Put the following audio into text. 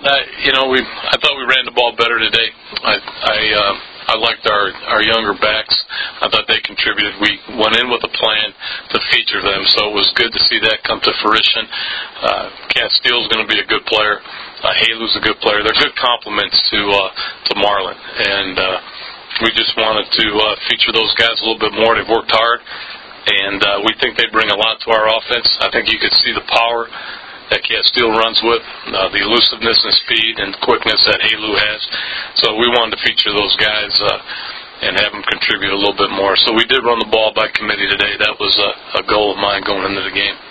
I thought we ran the ball better today. I liked our younger backs. I thought they contributed. We went in with a plan to feature them, so it was good to see that come to fruition. Castile's going to be a good player. Halu's a good player. They're good complements to Marlin, and we just wanted to feature those guys a little bit more. They've worked hard, and we think they bring a lot to our offense. I think you could see the power that Castile runs with, the elusiveness and speed and quickness that Halu has. So we wanted to feature those guys and have them contribute a little bit more. So we did run the ball by committee today. That was a goal of mine going into the game.